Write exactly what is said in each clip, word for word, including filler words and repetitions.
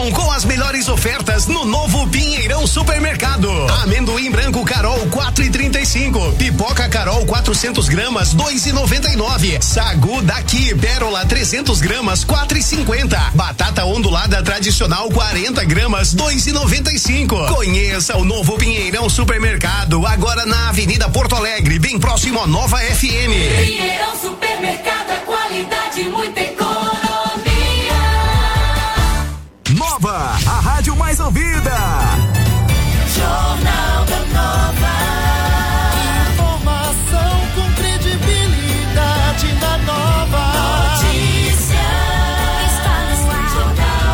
Com as melhores ofertas no novo Pinheirão Supermercado. Amendoim branco Carol quatro e trinta e cinco. Pipoca Carol quatrocentos gramas dois e noventa e nove. Sagu daqui Pérola trezentos gramas quatro e cinquenta. Batata ondulada tradicional quarenta gramas dois e noventa e cinco. Conheça o novo Pinheirão Supermercado agora na Avenida Porto Alegre, bem próximo à Nova F M. Pinheirão Supermercado é qualidade, muita economia. Nova, a rádio mais ouvida. Jornal da Nova. Informação com credibilidade na Nova. Notícias. Está no ar. Jornal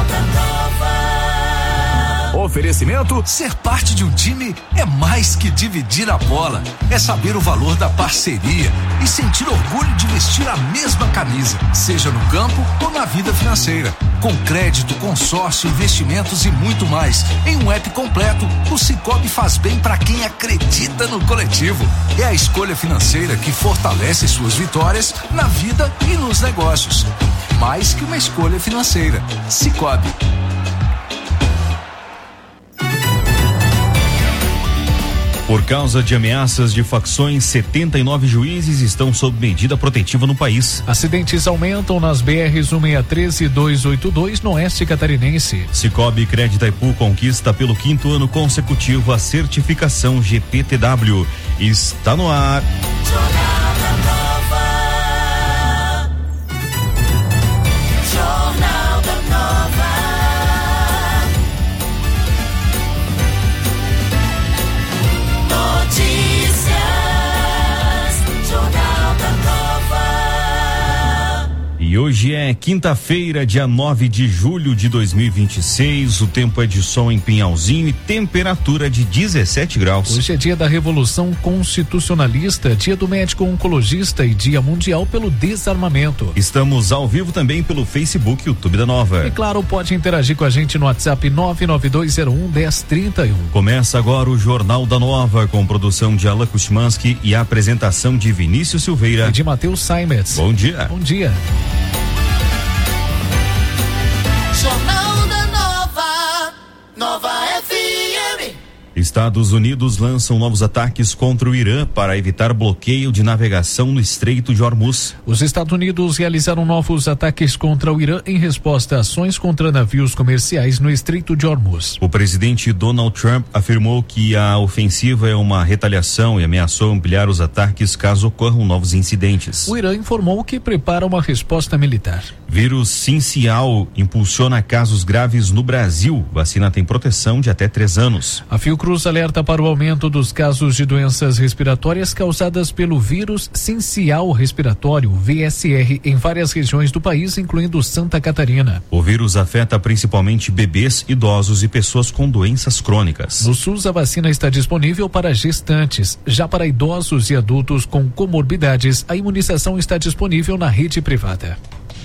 da Nova. Oferecimento: ser parte de um time é mais que dividir a bola. É saber o valor da parceria e sentir orgulho de vestir a mesma camisa, seja no campo ou na vida financeira. Com crédito, consórcio, investimentos e muito mais. Em um app completo, o Sicoob faz bem para quem acredita no coletivo. É a escolha financeira que fortalece suas vitórias na vida e nos negócios. Mais que uma escolha financeira. Sicoob. Por causa de ameaças de facções, setenta e nove juízes estão sob medida protetiva no país. Acidentes aumentam nas B Rs cento e sessenta e três e duzentos e oitenta e dois no oeste catarinense. Sicoob Crédito Itaipu conquista pelo quinto ano consecutivo a certificação G P T W. Está no ar. Jornal da Nova. Jornal da Nova. Notícias. Jornal da Nova. E hoje é quinta-feira, dia nove de julho de dois mil e vinte e seis. O tempo é de sol em Pinhalzinho e temperatura de dezessete graus. Hoje é dia da Revolução Constitucionalista, dia do médico oncologista e dia mundial pelo desarmamento. Estamos ao vivo também pelo Facebook e YouTube da Nova. E claro, pode interagir com a gente no WhatsApp nove nove dois zero um um zero três um. Começa agora o Jornal da Nova, com produção de Alan Kuchmanski e a apresentação de Vinícius Silveira E de Matheus Saimets. Bom dia. Bom dia. Jornal da Nova. Nova F M. Estados Unidos lançam novos ataques contra o Irã para evitar bloqueio de navegação no Estreito de Hormuz. Os Estados Unidos realizaram novos ataques contra o Irã em resposta a ações contra navios comerciais no Estreito de Hormuz. O presidente Donald Trump afirmou que a ofensiva é uma retaliação e ameaçou ampliar os ataques caso ocorram novos incidentes. O Irã informou que prepara uma resposta militar. Vírus sincial impulsiona casos graves no Brasil. Vacina tem proteção de até três anos. A Fiocruz alerta para o aumento dos casos de doenças respiratórias causadas pelo vírus sincial respiratório, V S R, em várias regiões do país, incluindo Santa Catarina. O vírus afeta principalmente bebês, idosos e pessoas com doenças crônicas. No SUS, a vacina está disponível para gestantes. Já para idosos e adultos com comorbidades, a imunização está disponível na rede privada.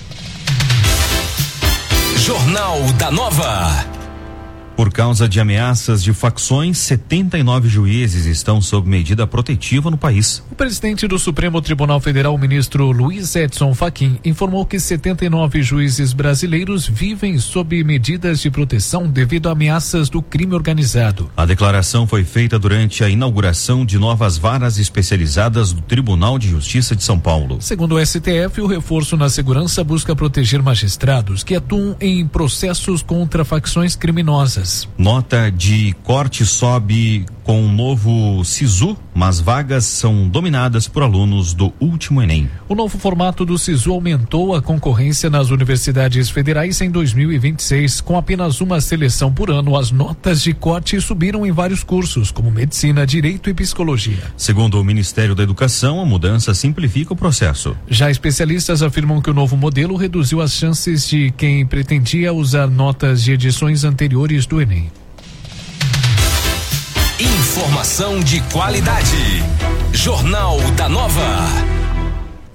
Jornal da Nova. Por causa de ameaças de facções, setenta e nove juízes estão sob medida protetiva no país. O presidente do Supremo Tribunal Federal, o ministro Luiz Edson Fachin, informou que setenta e nove juízes brasileiros vivem sob medidas de proteção devido a ameaças do crime organizado. A declaração foi feita durante a inauguração de novas varas especializadas do Tribunal de Justiça de São Paulo. Segundo o S T F, o reforço na segurança busca proteger magistrados que atuam em processos contra facções criminosas. Nota de corte sobe com o novo SISU, mas vagas são dominadas por alunos do último Enem. O novo formato do SISU aumentou a concorrência nas universidades federais em dois mil e vinte e seis. Com apenas uma seleção por ano, as notas de corte subiram em vários cursos, como medicina, direito e psicologia. Segundo o Ministério da Educação, a mudança simplifica o processo. Já especialistas afirmam que o novo modelo reduziu as chances de quem pretendia usar notas de edições anteriores do Enem. Informação de qualidade. Jornal da Nova.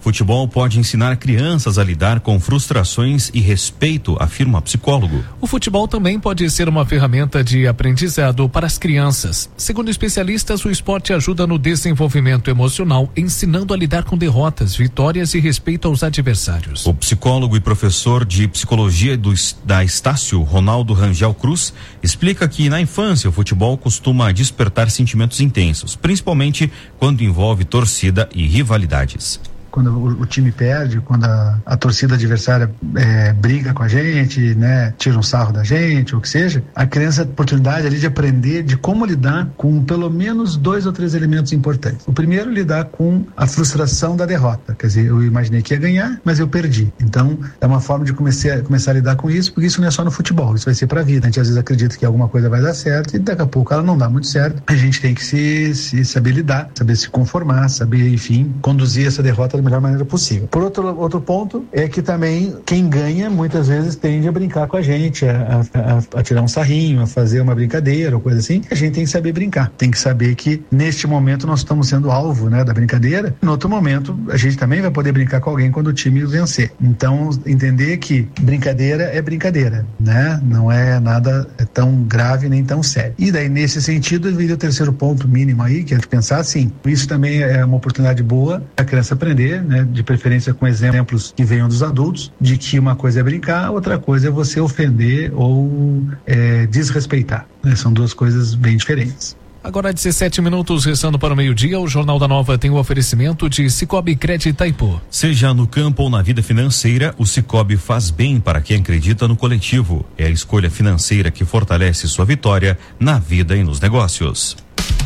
Futebol pode ensinar crianças a lidar com frustrações e respeito, afirma psicólogo. O futebol também pode ser uma ferramenta de aprendizado para as crianças. Segundo especialistas, o esporte ajuda no desenvolvimento emocional, ensinando a lidar com derrotas, vitórias e respeito aos adversários. O psicólogo e professor de psicologia do, da Estácio, Ronaldo Rangel Cruz, explica que na infância o futebol costuma despertar sentimentos intensos, principalmente quando envolve torcida e rivalidades. Quando o, o time perde, quando a, a torcida adversária é, briga com a gente, né, tira um sarro da gente, ou o que seja, a criança tem a oportunidade ali de aprender de como lidar com pelo menos dois ou três elementos importantes. O primeiro, lidar com a frustração da derrota. Quer dizer, eu imaginei que ia ganhar, mas eu perdi. Então, é uma forma de comecei, começar a lidar com isso, porque isso não é só no futebol, isso vai ser pra vida. A gente às vezes acredita que alguma coisa vai dar certo e daqui a pouco ela não dá muito certo. A gente tem que se, se saber lidar, saber se conformar, saber, enfim, conduzir essa derrota da melhor maneira possível. Por outro, outro ponto é que também quem ganha muitas vezes tende a brincar com a gente, a, a, a tirar um sarrinho, a fazer uma brincadeira ou coisa assim. A gente tem que saber brincar, tem que saber que neste momento nós estamos sendo alvo, né, da brincadeira. No outro momento a gente também vai poder brincar com alguém quando o time vencer. Então entender que brincadeira é brincadeira, né? Não é nada tão grave nem tão sério. E daí nesse sentido viria o terceiro ponto mínimo aí, que é de pensar assim, isso também é uma oportunidade boa a criança aprender, né? De preferência com exemplos que venham dos adultos, de que uma coisa é brincar, outra coisa é você ofender ou é, desrespeitar, né? São duas coisas bem diferentes. Agora dezessete minutos, restando para o meio-dia, o Jornal da Nova tem o oferecimento de Cicobi Cred Itaipu. Seja no campo ou na vida financeira, o Cicobi faz bem para quem acredita no coletivo. É a escolha financeira que fortalece sua vitória na vida e nos negócios.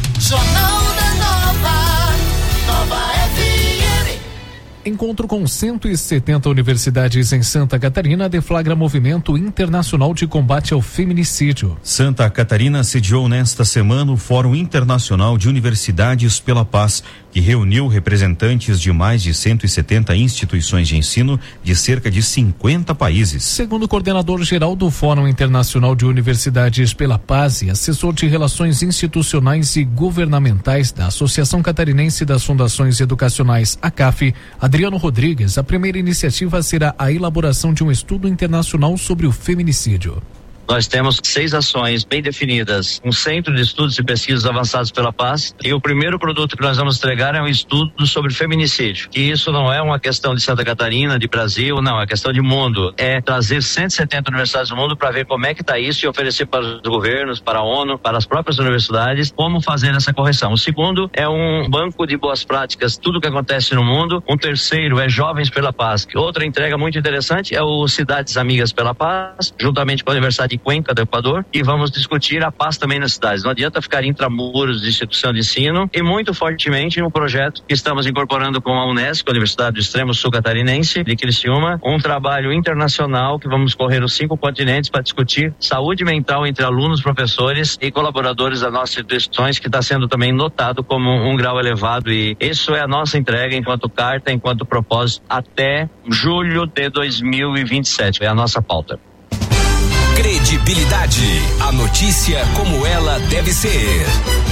Jornal da Nova, Nova F M. Encontro com cento e setenta universidades em Santa Catarina deflagra movimento internacional de combate ao feminicídio. Santa Catarina sediou nesta semana o Fórum Internacional de Universidades pela Paz, que reuniu representantes de mais de cento e setenta instituições de ensino de cerca de cinquenta países. Segundo o coordenador-geral do Fórum Internacional de Universidades pela Paz e assessor de Relações Institucionais e Governamentais da Associação Catarinense das Fundações Educacionais, A C A F, Adriano Rodrigues, a primeira iniciativa será a elaboração de um estudo internacional sobre o feminicídio. Nós temos seis ações bem definidas, um centro de estudos e pesquisas avançados pela paz, e o primeiro produto que nós vamos entregar é um estudo sobre feminicídio, que isso não é uma questão de Santa Catarina, de Brasil, não, é questão de mundo, é trazer cento e setenta universidades do mundo para ver como é que está isso e oferecer para os governos, para a ONU, para as próprias universidades, como fazer essa correção. O segundo é um banco de boas práticas, tudo que acontece no mundo. Um terceiro é Jovens pela Paz. Outra entrega muito interessante é o Cidades Amigas pela Paz, juntamente com a Universidade de Cuenca do Equador, e vamos discutir a paz também nas cidades. Não adianta ficar intramuros de instituição de ensino, e muito fortemente um projeto que estamos incorporando com a Unesco, a Universidade do Extremo Sul Catarinense de Criciúma, um trabalho internacional que vamos correr os cinco continentes para discutir saúde mental entre alunos, professores e colaboradores das nossas instituições, que está sendo também notado como um grau elevado, e isso é a nossa entrega enquanto carta, enquanto propósito, até julho de dois mil e vinte e sete. É a nossa pauta. Credibilidade. A notícia como ela deve ser.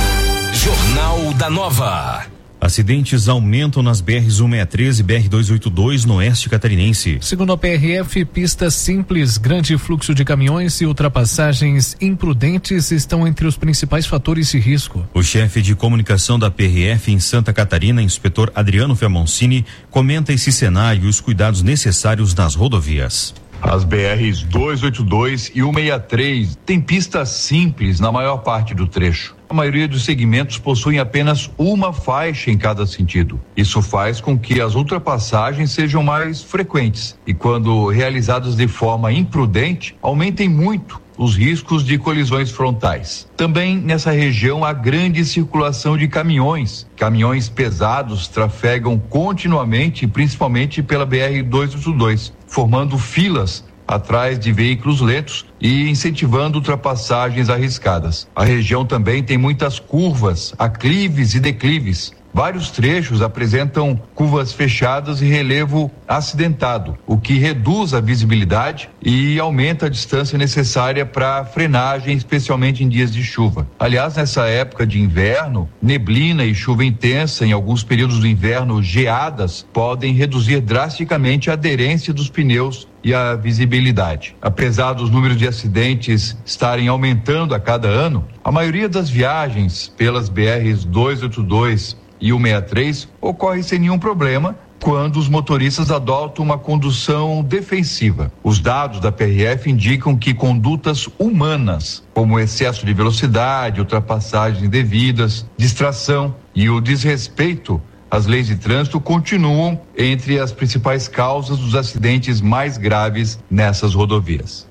Jornal da Nova. Acidentes aumentam nas B R cento e sessenta e três e B R duzentos e oitenta e dois no oeste catarinense. Segundo a P R F, pistas simples, grande fluxo de caminhões e ultrapassagens imprudentes estão entre os principais fatores de risco. O chefe de comunicação da P R F em Santa Catarina, inspetor Adriano Fiamoncini, comenta esse cenário e os cuidados necessários nas rodovias. As B Rs duzentos e oitenta e dois e cento e sessenta e três têm pistas simples na maior parte do trecho. A maioria dos segmentos possuem apenas uma faixa em cada sentido. Isso faz com que as ultrapassagens sejam mais frequentes e, quando realizadas de forma imprudente, aumentem muito os riscos de colisões frontais. Também nessa região há grande circulação de caminhões. Caminhões pesados trafegam continuamente, principalmente pela B R duzentos e oitenta e dois, formando filas atrás de veículos lentos e incentivando ultrapassagens arriscadas. A região também tem muitas curvas, aclives e declives, Vários trechos apresentam curvas fechadas e relevo acidentado, o que reduz a visibilidade e aumenta a distância necessária para frenagem, especialmente em dias de chuva. Aliás, nessa época de inverno, neblina e chuva intensa, em alguns períodos do inverno, geadas, podem reduzir drasticamente a aderência dos pneus e a visibilidade. Apesar dos números de acidentes estarem aumentando a cada ano, a maioria das viagens pelas B Rs duzentos e oitenta e dois e cento e sessenta e três ocorre sem nenhum problema quando os motoristas adotam uma condução defensiva. Os dados da P R F indicam que condutas humanas, como excesso de velocidade, ultrapassagens indevidas, distração e o desrespeito às leis de trânsito, continuam entre as principais causas dos acidentes mais graves nessas rodovias.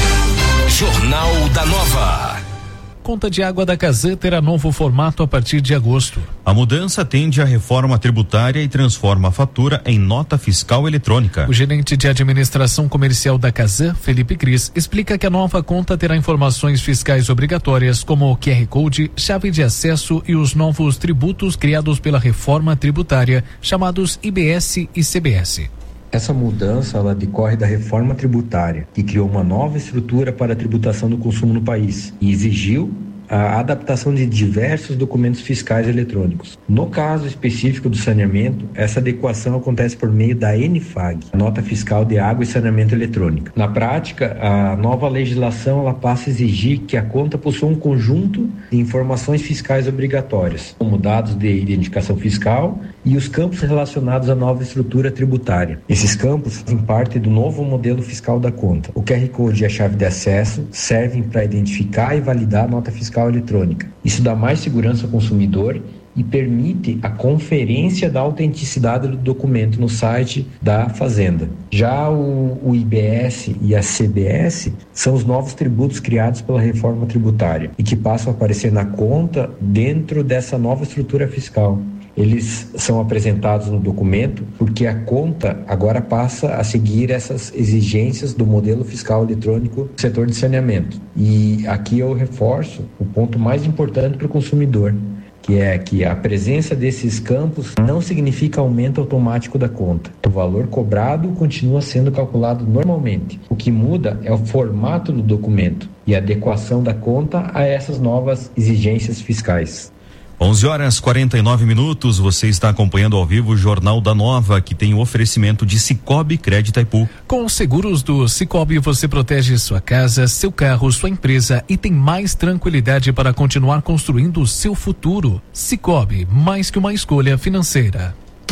Jornal da Nova. Conta de água da Casan terá novo formato a partir de agosto. A mudança atende à reforma tributária e transforma a fatura em nota fiscal eletrônica. O gerente de administração comercial da Casan, Felipe Cris, explica que a nova conta terá informações fiscais obrigatórias como Q R Code, chave de acesso e os novos tributos criados pela reforma tributária, chamados I B S e C B S. Essa mudança ela decorre da reforma tributária, que criou uma nova estrutura para a tributação do consumo no país e exigiu a adaptação de diversos documentos fiscais eletrônicos. No caso específico do saneamento, essa adequação acontece por meio da N F A G, a Nota Fiscal de Água e Saneamento Eletrônica. Na prática, a nova legislação ela passa a exigir que a conta possua um conjunto de informações fiscais obrigatórias, como dados de identificação fiscal e os campos relacionados à nova estrutura tributária. Esses campos fazem parte do novo modelo fiscal da conta. O Q R Code e a chave de acesso servem para identificar e validar a nota fiscal eletrônica. Isso dá mais segurança ao consumidor e permite a conferência da autenticidade do documento no site da Fazenda. Já o, o I B S e a C B S são os novos tributos criados pela reforma tributária e que passam a aparecer na conta dentro dessa nova estrutura fiscal. Eles são apresentados no documento porque a conta agora passa a seguir essas exigências do modelo fiscal eletrônico do setor de saneamento. E aqui eu reforço o ponto mais importante para o consumidor, que é que a presença desses campos não significa aumento automático da conta. O valor cobrado continua sendo calculado normalmente. O que muda é o formato do documento e a adequação da conta a essas novas exigências fiscais. onze horas e quarenta e nove minutos, você está acompanhando ao vivo o Jornal da Nova, que tem o oferecimento de Cicobi Crédito Itaipu. Com os seguros do Cicobi, você protege sua casa, seu carro, sua empresa e tem mais tranquilidade para continuar construindo o seu futuro. Cicobi, mais que uma escolha financeira.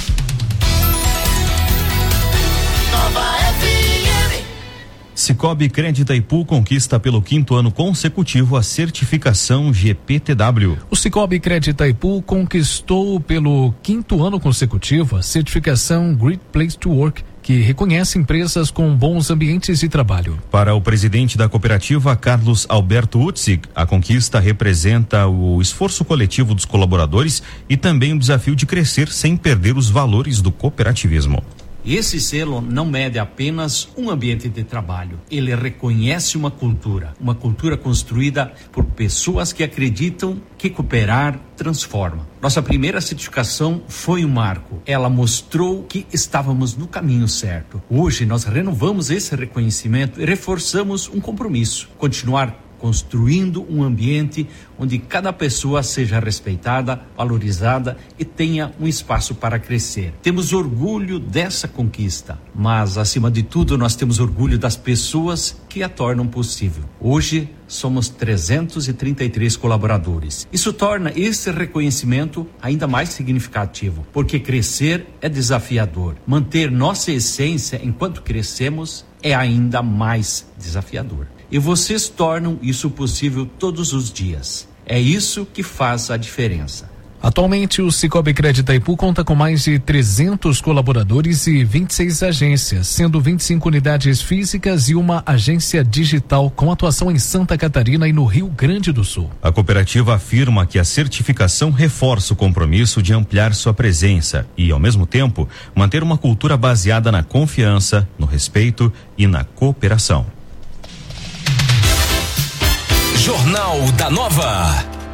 Cicobi Crédito Itaipu conquista pelo quinto ano consecutivo a certificação G P T W. O Cicobi Crédito Itaipu conquistou pelo quinto ano consecutivo a certificação Great Place to Work, que reconhece empresas com bons ambientes de trabalho. Para o presidente da cooperativa, Carlos Alberto Utzig, a conquista representa o esforço coletivo dos colaboradores e também o desafio de crescer sem perder os valores do cooperativismo. Esse selo não mede apenas um ambiente de trabalho, ele reconhece uma cultura, uma cultura construída por pessoas que acreditam que cooperar transforma. Nossa primeira certificação foi um marco, ela mostrou que estávamos no caminho certo. Hoje nós renovamos esse reconhecimento e reforçamos um compromisso, continuar construindo um ambiente onde cada pessoa seja respeitada, valorizada e tenha um espaço para crescer. Temos orgulho dessa conquista, mas acima de tudo nós temos orgulho das pessoas que a tornam possível. Hoje somos trezentos e trinta e três colaboradores. Isso torna esse reconhecimento ainda mais significativo, porque crescer é desafiador. Manter nossa essência enquanto crescemos é ainda mais desafiador. E vocês tornam isso possível todos os dias. É isso que faz a diferença. Atualmente, o Cicobi Crédito Itaipu conta com mais de trezentos colaboradores e vinte e seis agências, sendo vinte e cinco unidades físicas e uma agência digital com atuação em Santa Catarina e no Rio Grande do Sul. A cooperativa afirma que a certificação reforça o compromisso de ampliar sua presença e, ao mesmo tempo, manter uma cultura baseada na confiança, no respeito e na cooperação. Jornal da Nova.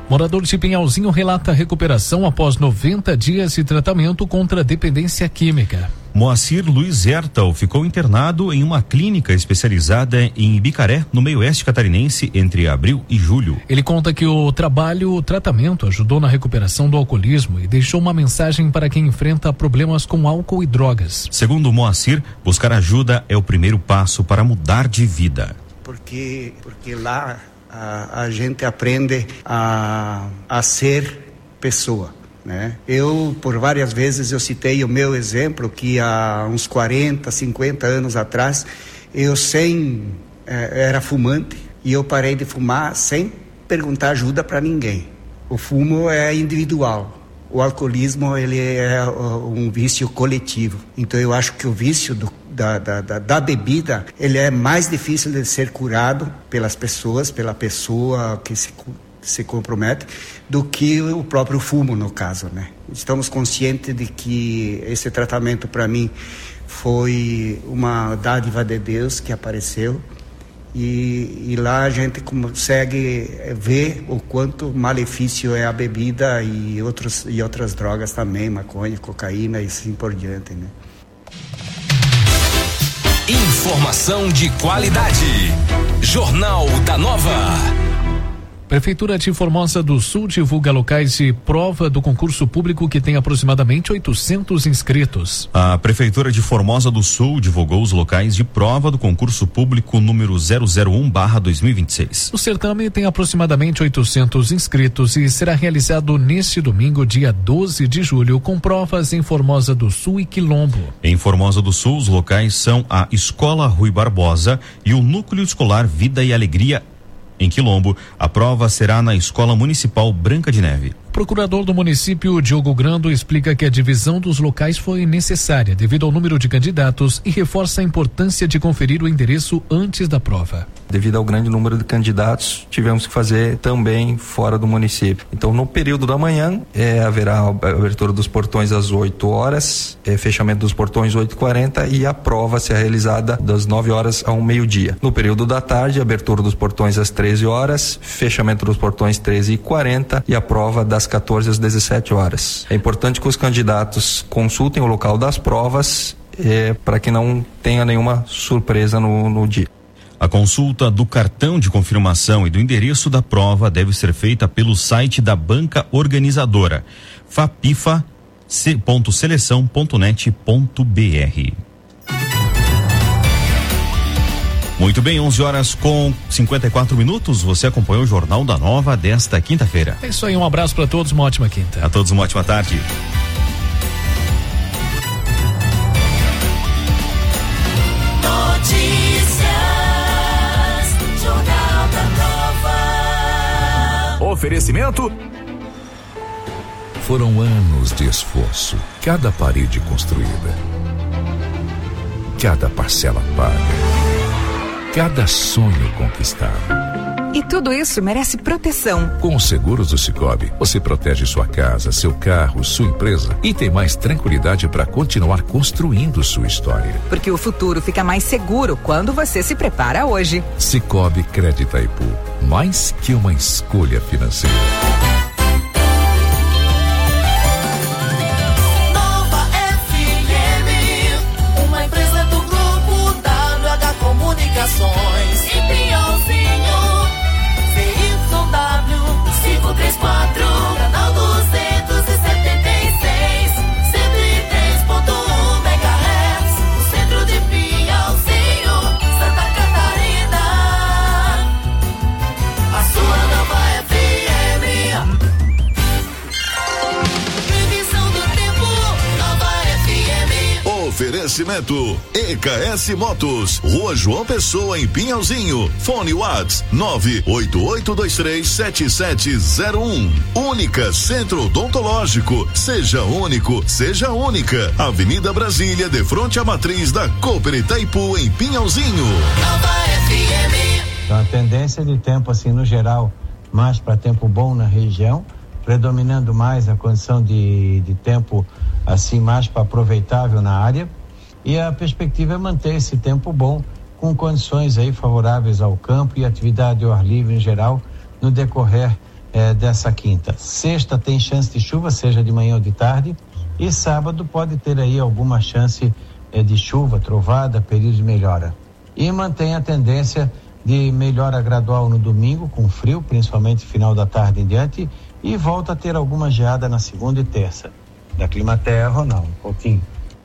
Morador de Pinhalzinho relata recuperação após noventa dias de tratamento contra dependência química. Moacir Luiz Ertal ficou internado em uma clínica especializada em Ibicaré, no meio-oeste catarinense, entre abril e julho. Ele conta que o trabalho, o tratamento ajudou na recuperação do alcoolismo e deixou uma mensagem para quem enfrenta problemas com álcool e drogas. Segundo Moacir, buscar ajuda é o primeiro passo para mudar de vida. Porque, porque lá a, a gente aprende a, a ser pessoa. Né? Eu, por várias vezes, eu citei o meu exemplo, que há uns quarenta, cinquenta anos atrás, eu sem, eh, era fumante, e eu parei de fumar sem perguntar ajuda para ninguém. O fumo é individual, o alcoolismo ele é uh, um vício coletivo. Então eu acho que o vício do, da, da, da, da bebida, ele é mais difícil de ser curado pelas pessoas, pela pessoa que se se compromete, do que o próprio fumo, no caso, né? Estamos conscientes de que esse tratamento, para mim, foi uma dádiva de Deus que apareceu, e, e lá a gente consegue ver o quanto malefício é a bebida e, outros, e outras drogas também, maconha, cocaína e assim por diante, né? Informação de qualidade. Jornal da Nova. Prefeitura de Formosa do Sul divulga locais de prova do concurso público que tem aproximadamente oitocentos inscritos. A Prefeitura de Formosa do Sul divulgou os locais de prova do concurso público número zero zero um barra dois mil e vinte e seis. O certame tem aproximadamente oitocentos inscritos e será realizado neste domingo, dia doze de julho, com provas em Formosa do Sul e Quilombo. Em Formosa do Sul, os locais são a Escola Rui Barbosa e o Núcleo Escolar Vida e Alegria. Em Quilombo, a prova será na Escola Municipal Branca de Neve. O procurador do município, Diogo Grando, explica que a divisão dos locais foi necessária devido ao número de candidatos e reforça a importância de conferir o endereço antes da prova. Devido ao grande número de candidatos, tivemos que fazer também fora do município. Então, no período da manhã, é, haverá a abertura dos portões às oito horas, é, fechamento dos portões oito e quarenta e a prova será realizada das nove horas ao meio-dia. No período da tarde, abertura dos portões às treze horas, fechamento dos portões treze e quarenta e a prova das quatorze às dezessete horas. É importante que os candidatos consultem o local das provas é, para que não tenha nenhuma surpresa no, no dia. A consulta do cartão de confirmação e do endereço da prova deve ser feita pelo site da banca organizadora fapifa ponto seleção ponto net ponto br. Muito bem, onze horas com cinquenta e quatro minutos. Você acompanhou o Jornal da Nova desta quinta-feira. É isso aí, um abraço para todos, uma ótima quinta. A todos uma ótima tarde. Oferecimento. Foram anos de esforço, cada parede construída, cada parcela paga, cada sonho conquistado. E tudo isso merece proteção. Com os seguros do Sicoob, você protege sua casa, seu carro, sua empresa e tem mais tranquilidade para continuar construindo sua história. Porque o futuro fica mais seguro quando você se prepara hoje. Sicoob Crédito Itaipu, mais que uma escolha financeira. Nova F M, uma empresa do grupo W H Comunicações. E Pinhalzinho, C Y W cinco três quatro, canal duzentos e setenta e seis, cento e três ponto um megahertz, no centro de Pinhalzinho, Santa Catarina. A sua Nova F M. Previsão do tempo, Nova F M. Oferecimento E K S Motos, Rua João Pessoa, em Pinhalzinho. Fone Whats nove oito oito dois três sete sete zero um. Única Centro Odontológico. Seja único, seja única. Avenida Brasília, de frente à matriz da Cooper Itaipu, em Pinhalzinho. Nova F M. Então, a tendência de tempo, assim, no geral, mais para tempo bom na região, predominando mais a condição de, de tempo, assim, mais para aproveitável na área, e a perspectiva é manter esse tempo bom, com condições aí favoráveis ao campo e atividade ao ar livre em geral, no decorrer eh, dessa quinta. Sexta tem chance de chuva, seja de manhã ou de tarde, e sábado pode ter aí alguma chance eh, de chuva, trovada, período de melhora. E mantém a tendência de melhora gradual no domingo, com frio, principalmente final da tarde em diante, e volta a ter alguma geada na segunda e terça. Da Climaterra, Ronaldo Coutinho.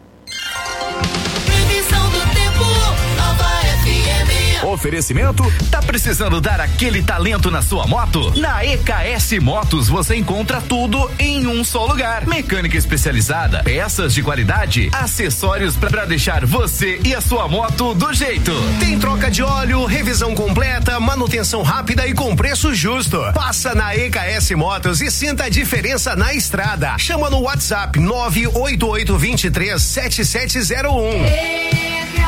Previsão do tempo, Nova F M. Oferecimento, tá precisando dar aquele talento na sua moto? Na E K S Motos você encontra tudo em um só lugar. Mecânica especializada, peças de qualidade, acessórios pra deixar você e a sua moto do jeito. Tem troca de óleo, revisão completa, manutenção rápida e com preço justo. Passa na E K S Motos e sinta a diferença na estrada. Chama no WhatsApp nove oito oito dois três sete sete zero um.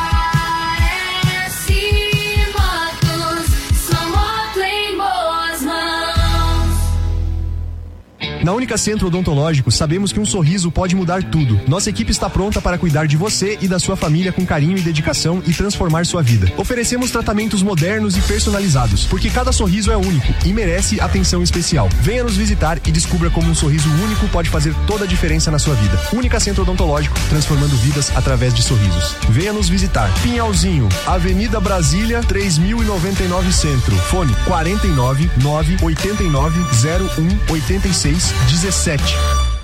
Na Única Centro Odontológico, sabemos que um sorriso pode mudar tudo. Nossa equipe está pronta para cuidar de você e da sua família com carinho e dedicação e transformar sua vida. Oferecemos tratamentos modernos e personalizados, porque cada sorriso é único e merece atenção especial. Venha nos visitar e descubra como um sorriso único pode fazer toda a diferença na sua vida. Única Centro Odontológico, transformando vidas através de sorrisos. Venha nos visitar. Pinhalzinho, Avenida Brasília, três mil e noventa e nove Centro. Fone quarenta e nove, nove oitenta e nove, zero um, oitenta e seis, dezessete.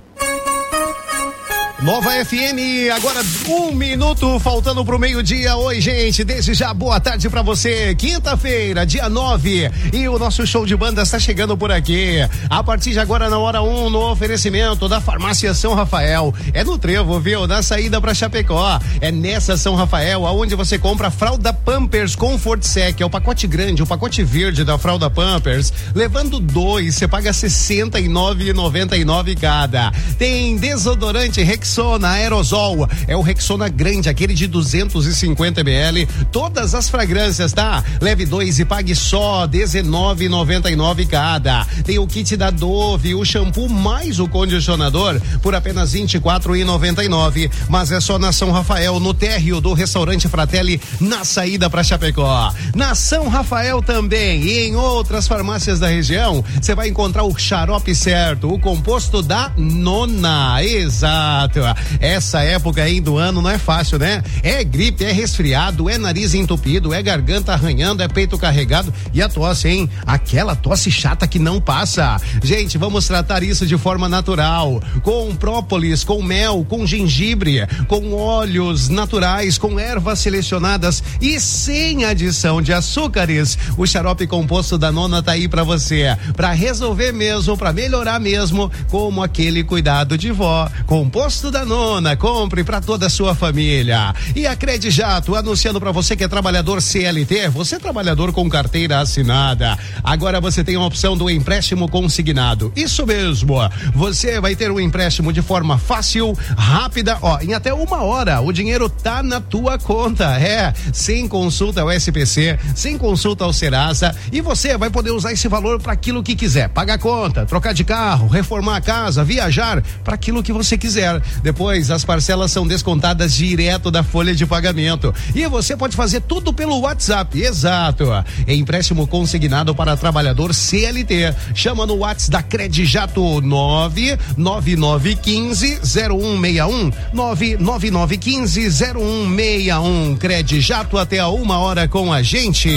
Nova F M, agora um minuto faltando pro meio-dia. Oi, gente, desde já boa tarde pra você. Quinta-feira, dia nove, e o nosso show de bandas está chegando por aqui. A partir de agora, na hora um, no oferecimento da Farmácia São Rafael. É no Trevo, viu? Na saída pra Chapecó. É nessa São Rafael, aonde você compra fralda Pampers Comfort Sec. É o pacote grande, o pacote verde da fralda Pampers. Levando dois, você paga sessenta e nove reais e noventa e nove centavos cada. Tem desodorante Rexona Aerosol, é o Rexona grande, aquele de duzentos e cinquenta mililitros, todas as fragrâncias, tá? Leve dois e pague só dezenove reais e noventa e nove centavos cada. Tem o kit da Dove, o shampoo mais o condicionador por apenas vinte e quatro reais e noventa e nove centavos, mas é só na São Rafael, no térreo do restaurante Fratelli, na saída para Chapecó. Na São Rafael também e em outras farmácias da região, você vai encontrar o xarope certo, o composto da Nona. Exato. Essa época aí do ano não é fácil, né? É gripe, é resfriado, é nariz entupido, é garganta arranhando, é peito carregado e a tosse, hein? Aquela tosse chata que não passa. Gente, vamos tratar isso de forma natural, com própolis, com mel, com gengibre, com óleos naturais, com ervas selecionadas e sem adição de açúcares. O xarope composto da Nona tá aí pra você, pra resolver mesmo, pra melhorar mesmo, como aquele cuidado de vó. Composto da Nona, compre para toda a sua família. E a Credijato, anunciando para você que é trabalhador C L T, você é trabalhador com carteira assinada. Agora você tem a opção do empréstimo consignado. Isso mesmo, você vai ter um empréstimo de forma fácil, rápida, ó, em até uma hora. O dinheiro tá na tua conta, é, sem consulta ao S P C, sem consulta ao Serasa, e você vai poder usar esse valor para aquilo que quiser. Pagar conta, trocar de carro, reformar a casa, viajar, para aquilo que você quiser. Depois, as parcelas são descontadas direto da folha de pagamento. E você pode fazer tudo pelo WhatsApp. Exato. É empréstimo consignado para trabalhador C L T. Chama no WhatsApp da Credijato nove nove nove um cinco zero um seis um, nove nove nove um cinco zero um seis um. Credijato até a uma hora com a gente.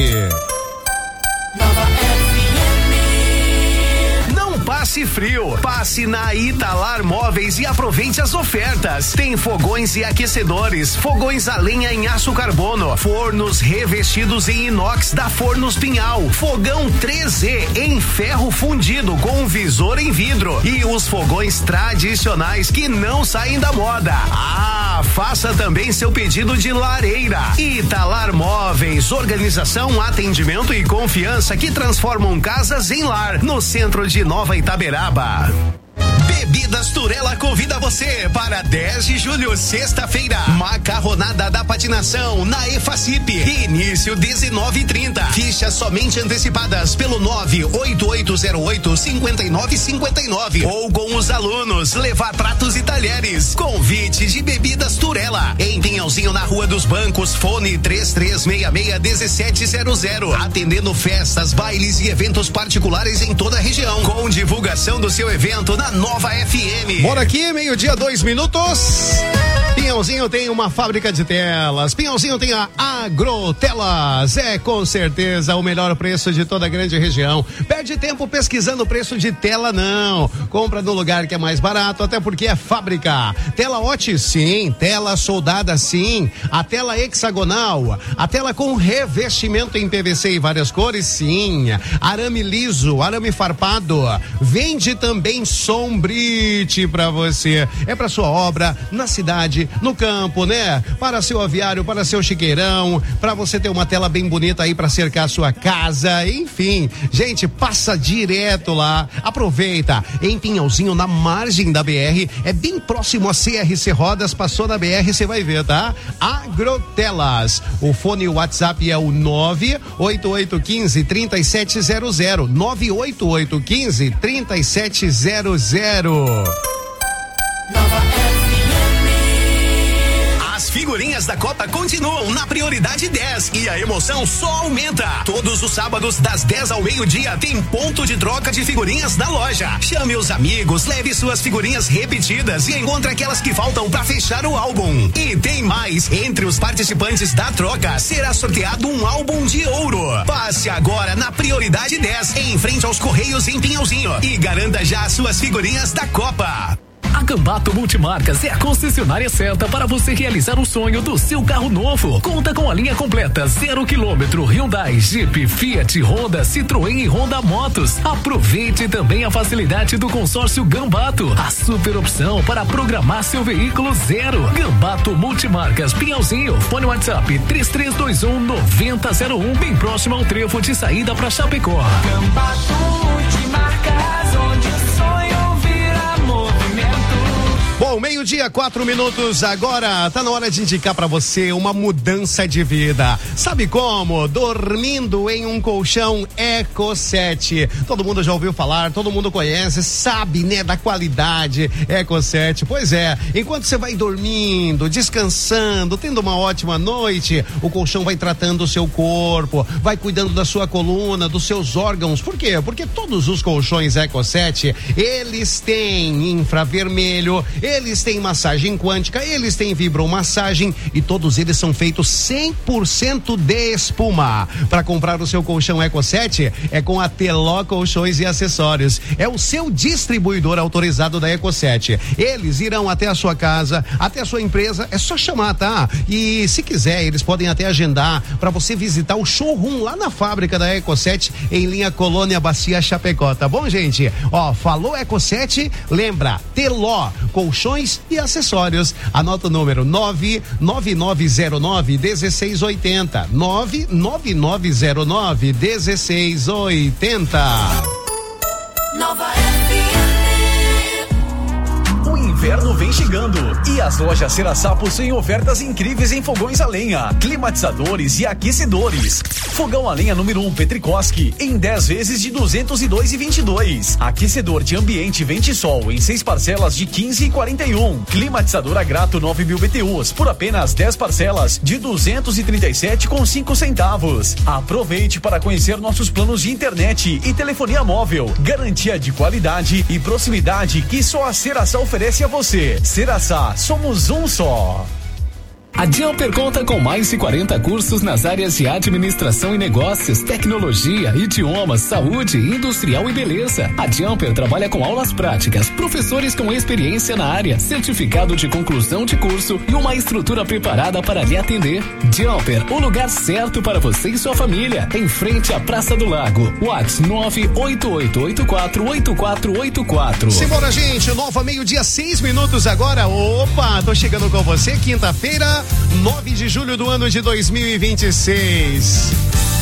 Passe frio, passe na Italar Móveis e aproveite as ofertas. Tem fogões e aquecedores, fogões a lenha em aço carbono, fornos revestidos em inox da Fornos Pinhal, fogão três E em ferro fundido com visor em vidro e os fogões tradicionais que não saem da moda. Ah, faça também seu pedido de lareira. Italar Móveis, organização, atendimento e confiança que transformam casas em lar, no centro de Nova Itaberaba. Bebidas Turela convida você para dez de julho, sexta-feira. Macarronada da Patinação na EFACIP. Início dezenove e trinta. Fichas somente antecipadas pelo nove oito oito zero oito cinco nove cinco nove ou com os alunos levar pratos e talheres. Convite de Bebidas Turela em Pinhalzinho, na Rua dos Bancos. Fone três três seis seis um sete zero zero. Atendendo festas, bailes e eventos particulares em toda a região, com divulgação do seu evento na Nova F M. Bora aqui, meio-dia, dois minutos. Pinhalzinho tem uma fábrica de telas. Pinhalzinho tem a Agrotelas. É com certeza o melhor preço de toda a grande região. Perde tempo pesquisando o preço de tela, não. Compra no lugar que é mais barato, até porque é fábrica. Tela O T, sim. Tela soldada, sim. A tela hexagonal. A tela com revestimento em P V C e várias cores, sim. Arame liso, arame farpado. Vende também Sombrite pra você. É pra sua obra na cidade, no campo, né? Para seu aviário, para seu chiqueirão, para você ter uma tela bem bonita aí para cercar a sua casa, enfim. Gente, passa direto lá, aproveita. Em Pinhalzinho, na margem da B R, é bem próximo a C R C Rodas, passou na B R, você vai ver, tá? Agrotelas. O fone e o WhatsApp é o nove oito oito um cinco, três sete zero zero, nove oito oito um cinco, três sete zero zero. As figurinhas da Copa continuam na prioridade dez e a emoção só aumenta. Todos os sábados das dez ao meio-dia tem ponto de troca de figurinhas na loja. Chame os amigos, leve suas figurinhas repetidas e encontre aquelas que faltam para fechar o álbum. E tem mais, entre os participantes da troca será sorteado um álbum de ouro. Passe agora na prioridade dez, em frente aos Correios em Pinhalzinho, e garanta já suas figurinhas da Copa. A Gambato Multimarcas é a concessionária certa para você realizar o sonho do seu carro novo. Conta com a linha completa zero quilômetro Hyundai, Jeep, Fiat, Honda, Citroën e Honda Motos. Aproveite também a facilidade do consórcio Gambato, a super opção para programar seu veículo zero. Gambato Multimarcas Pinhalzinho, fone WhatsApp três três dois um nove zero zero um, bem próximo ao trevo de saída para Chapecó. Gambato Multimarcas, onde o sonho Bom, meio-dia, quatro minutos. Agora tá na hora de indicar pra você uma mudança de vida. Sabe como? Dormindo em um colchão Eco sete. Todo mundo já ouviu falar, todo mundo conhece, sabe, né, da qualidade Eco sete. Pois é, enquanto você vai dormindo, descansando, tendo uma ótima noite, o colchão vai tratando o seu corpo, vai cuidando da sua coluna, dos seus órgãos. Por quê? Porque todos os colchões Eco sete, eles têm infravermelho, eles têm massagem quântica, eles têm vibromassagem e todos eles são feitos cem por cento de espuma. Para comprar o seu colchão Eco sete é com a Teló Colchões e Acessórios. É o seu distribuidor autorizado da Eco sete. Eles irão até a sua casa, até a sua empresa, é só chamar, tá? E se quiser, eles podem até agendar para você visitar o showroom lá na fábrica da Eco sete em linha Colônia Bacia Chapecó, tá bom, gente? Ó, falou Eco sete, lembra, Teló Colchões e Acessórios. Anota o número nove nove nove zero nove um seis oito zero, nove nove nove zero nove um seis oito zero. Nova F M. O inverno vem chegando e as lojas Ceraçá possuem ofertas incríveis em fogões a lenha, climatizadores e aquecedores. Fogão a lenha número um Petrikoski em dez vezes de duzentos e dois e vinte e dois. Aquecedor de ambiente Ventisol em seis parcelas de quinze e quarenta e um. Climatizador a grato nove mil B T Us por apenas dez parcelas de duzentos e trinta e sete com cinco centavos. Aproveite para conhecer nossos planos de internet e telefonia móvel. Garantia de qualidade e proximidade que só a Ceraçá oferece a você. Ceraçá, somos um só. A Jumper conta com mais de quarenta cursos nas áreas de administração e negócios, tecnologia, idiomas, saúde, industrial e beleza. A Jumper trabalha com aulas práticas, professores com experiência na área, certificado de conclusão de curso e uma estrutura preparada para lhe atender. Jumper, o lugar certo para você e sua família, em frente à Praça do Lago. WhatsApp nove oito oito oito quatro oito quatro oito quatro. Simbora, gente, nova meio-dia, seis minutos agora. Opa, tô chegando com você, quinta-feira, nove de julho do ano de dois mil e vinte e seis.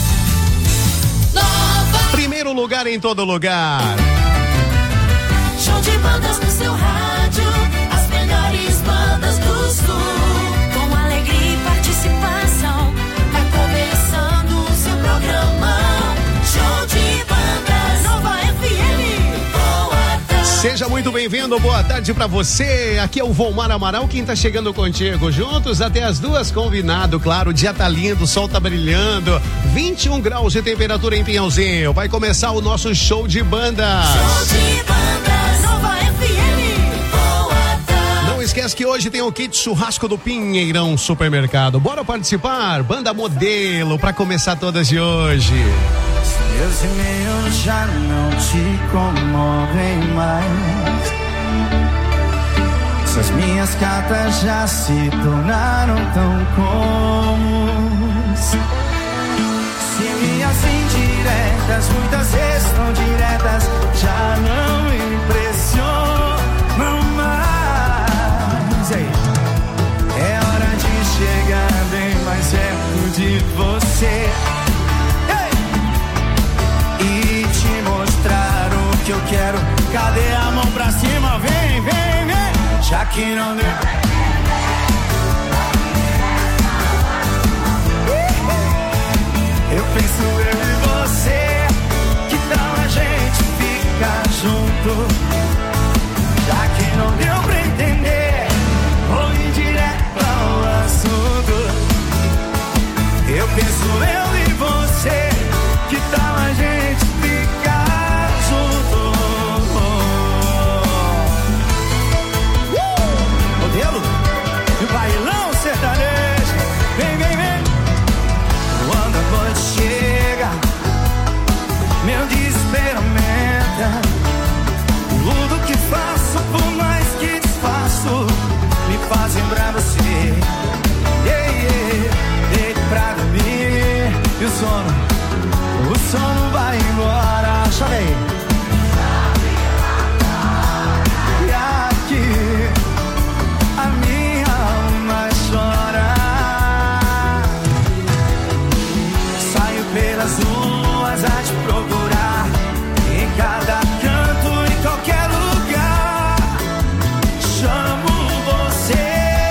Nova. Primeiro lugar em todo lugar. Show de bandas no seu rádio, as melhores bandas do sul. Com alegria e participação, tá começando o seu programa. Show de bandas, Nova F M. Boa tarde. Seja muito bem-vindo, boa tarde pra você. Aqui é o Volmar Amaral, quem tá chegando contigo. Juntos até as duas, combinado, claro. O dia tá lindo, o sol tá brilhando. vinte e um graus de temperatura em Pinhalzinho. Vai começar o nosso show de bandas. Show de bandas, Nova F M. Boa tarde. Não esquece que hoje tem o kit churrasco do Pinheirão Supermercado. Bora participar? Banda Modelo, pra começar todas de hoje. Meus e-mails já não te comovem mais. Essas minhas cartas já se tornaram tão comuns. Se minhas indiretas, muitas vezes tão diretas, já não me impressionam mais. Ei, é hora de chegar bem mais perto de você. Que eu quero, cadê a mão pra cima? Vem, vem, vem, já que não deu. Eu penso eu e você, que tal a gente ficar junto? Já que não deu pra entender, vou ir direto ao assunto. Eu penso eu e você, que tal a gente ficar junto? Modelo e o bailão sertanejo. Vem, vem, vem. Quando a noite chega, meu desespero aumenta. Tudo que faço, por mais que desfaço, me faz lembrar você. Yeah, yeah. Deito pra dormir e o sono, o sono vai embora. Chamei. E aqui a minha alma chora. Saio pelas ruas a te procurar, em cada canto, em qualquer lugar. Chamo você,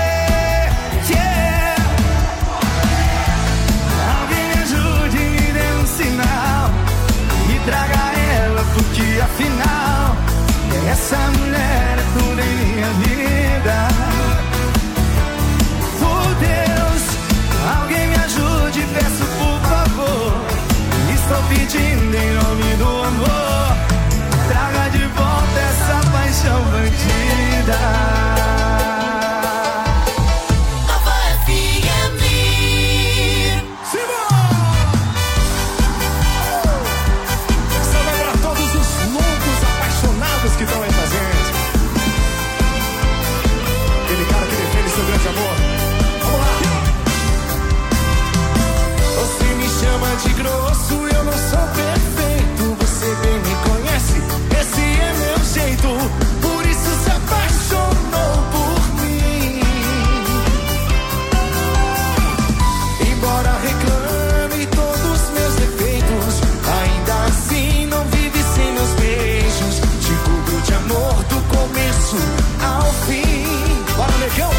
yeah. Alguém me ajude, me dê um sinal, me traga ela, porque afinal essa mulher é tudo em minha vida. Por Deus, alguém me ajude, peço por favor. Estou pedindo em nome do amor, traga de volta essa paixão bandida. Nova F M. Salve pra todos os loucos apaixonados que estão aí com a gente. Aquele cara que defende seu grande amor. Vamos lá. Você me chama de grosso, eu não sou perfeito. Você bem me conhece, esse é meu jeito. Por isso se apaixonou por mim. Embora reclame todos meus defeitos, ainda assim não vive sem meus beijos. Te cubro de amor do começo ao fim. Bora, negão!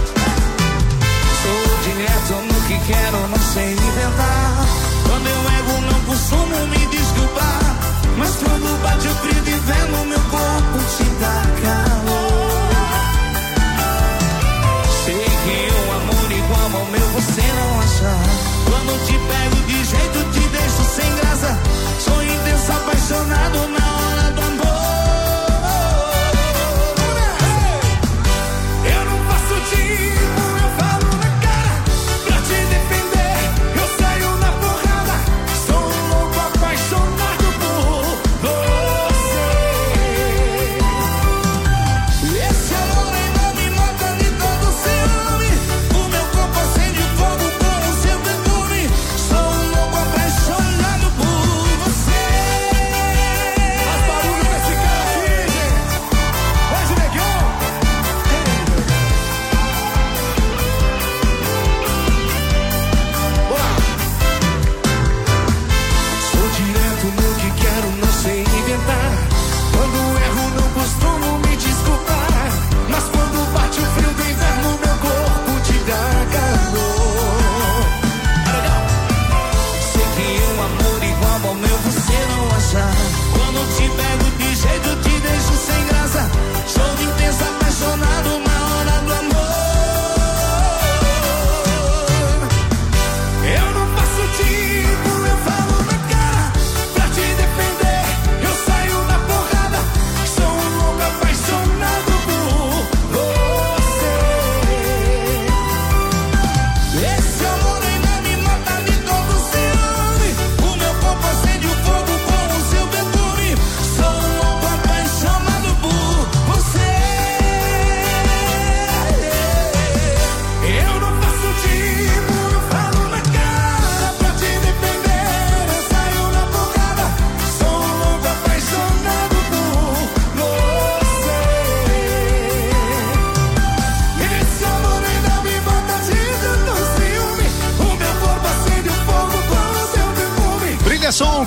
Sou direto no que quero, não sei inventar. Quando eu erro não costumo me desculpar, mas quando bate o frio de ver no meu corpo te dá calor. Sei que um amor igual ao meu você não acha. Quando te pego de jeito te deixo sem graça. Sou intenso, apaixonado na hora do amor. Eu não faço tipo, eu falo na cara. Pra te defender, eu saio na porrada. Sou um louco apaixonado por você. Esse amor ainda me mata de todo ciúme. O meu corpo acende fogo com o seu perfume. Sou um louco apaixonado por você.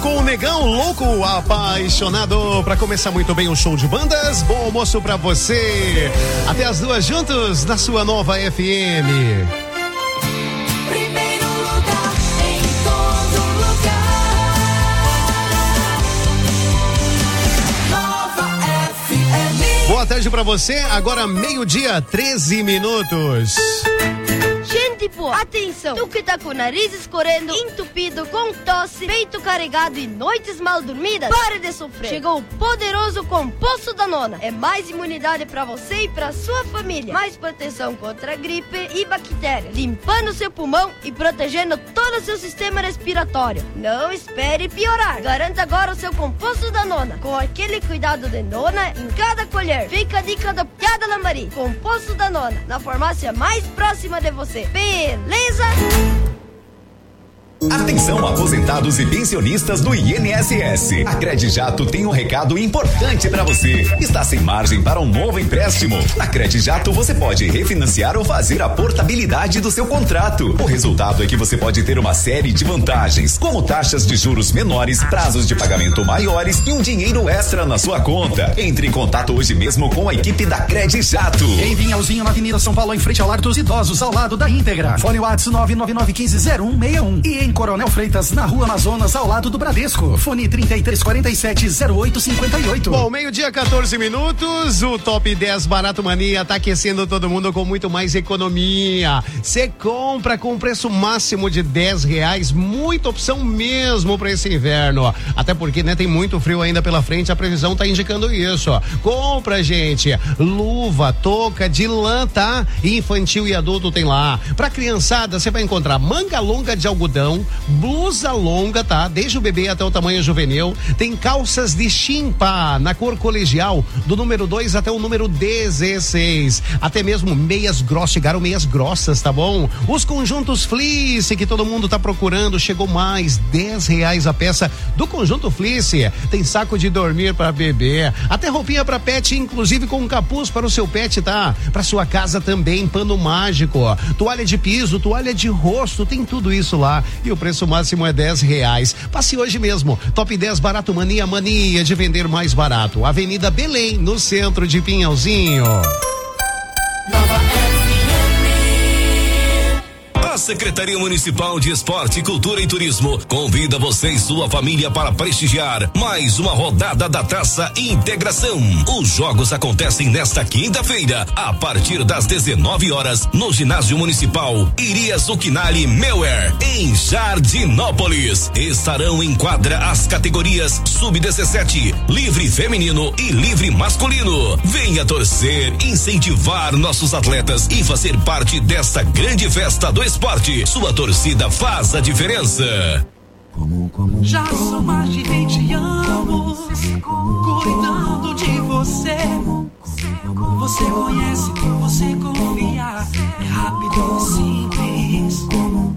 com o Negão Louco Apaixonado. Pra começar muito bem o show de bandas, bom almoço pra você. Até as duas juntos na sua nova F M. Primeiro lugar em todo lugar. Nova F M. Boa tarde pra você, agora meio-dia, treze minutos. Gente boa, atenção, tu que tá com o nariz escorrendo, entupido, com tosse, peito carregado e noites mal dormidas, pare de sofrer. Chegou o poderoso Composto Danona. É mais imunidade pra você e pra sua família. Mais proteção contra gripe e bactéria, limpando seu pulmão e protegendo todo o seu sistema respiratório. Não espere piorar. Garanta agora o seu Composto Danona, com aquele cuidado de nona em cada colher. Fica a dica do Piada Lambari. Composto Danona, na farmácia mais próxima de você. Beleza? Atenção, aposentados e pensionistas do I N S S. A Credijato tem um recado importante para você. Está sem margem para um novo empréstimo? Na Credijato você pode refinanciar ou fazer a portabilidade do seu contrato. O resultado é que você pode ter uma série de vantagens, como taxas de juros menores, prazos de pagamento maiores e um dinheiro extra na sua conta. Entre em contato hoje mesmo com a equipe da Credijato. Em Vinhalzinho, na Avenida São Paulo, em frente ao Lar dos Idosos, ao lado da Íntegra. Fone WhatsApp nove nove nove um cinco zero um seis um. E em Coronel Freitas, na Rua Amazonas, ao lado do Bradesco. Fone trinta e três quarenta e sete, zero oito cinquenta e oito. Bom, meio-dia, quatorze minutos. O Top dez Barato Mania tá aquecendo todo mundo com muito mais economia. Você compra com preço máximo de dez reais. Muita opção mesmo para esse inverno. Até porque, né, tem muito frio ainda pela frente. A previsão tá indicando isso. Compra, gente. Luva, touca de lã, tá? Infantil e adulto tem lá. Pra criançada, você vai encontrar manga longa de algodão, blusa longa, tá? Desde o bebê até o tamanho juvenil. Tem calças de chimpa na cor colegial, do número dois até o número dezesseis. Até mesmo meias grossas, chegaram meias grossas, tá bom? Os conjuntos fleece que todo mundo tá procurando, chegou mais, dez reais a peça do conjunto fleece. Tem saco de dormir para bebê, até roupinha para pet, inclusive com um capuz para o seu pet, tá? Para sua casa também, pano mágico, toalha de piso, toalha de rosto, tem tudo isso lá. E o preço máximo é dez reais. Passe hoje mesmo. Top dez Barato Mania, mania de vender mais barato. Avenida Belém, no centro de Pinhalzinho. A Secretaria Municipal de Esporte, Cultura e Turismo convida você e sua família para prestigiar mais uma rodada da Taça Integração. Os jogos acontecem nesta quinta-feira, a partir das dezenove horas, no Ginásio Municipal Irias Ukinali Meuer, em Jardinópolis. Estarão em quadra as categorias sub dezessete, livre feminino e livre masculino. Venha torcer, incentivar nossos atletas e fazer parte desta grande festa do esporte. Sua torcida faz a diferença. Já são mais de vinte anos cuidando de você. Você conhece, você confia. É rápido e simples.